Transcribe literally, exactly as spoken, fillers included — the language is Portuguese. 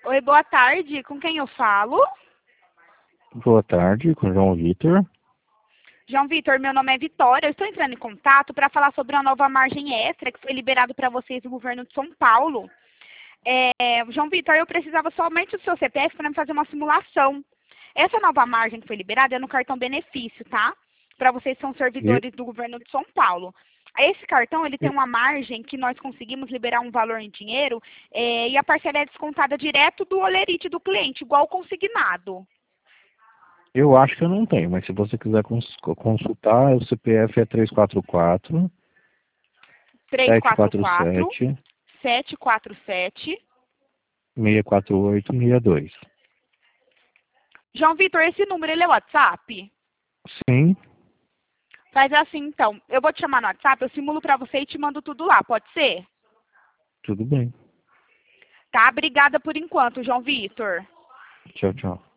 Oi, boa tarde. Com quem eu falo? Boa tarde, com João Vitor. João Vitor, meu nome é Vitória. Eu estou entrando em contato para falar sobre uma nova margem extra que foi liberado para vocês do governo de São Paulo. É, João Vitor, eu precisava somente do seu C P F para me fazer uma simulação. Essa nova margem que foi liberada é no cartão benefício, tá? Para vocês que são Eu, servidores do governo de São Paulo. Esse cartão ele tem eu, uma margem que nós conseguimos liberar um valor em dinheiro é, e a parcela é descontada direto do holerite do cliente, igual consignado. eu acho que eu não tenho, mas se você quiser cons- consultar, o C P F é três quatro quatro, três sete quatro quatro quatro, sete, sete quatro sete. seis quatro oito seis dois. João Vitor, esse número ele é WhatsApp? Sim, Faz assim então, eu vou te chamar no WhatsApp, eu simulo para você e te mando tudo lá, pode ser? tudo bem. Tá? Obrigada por enquanto, João Vitor. Tchau, tchau.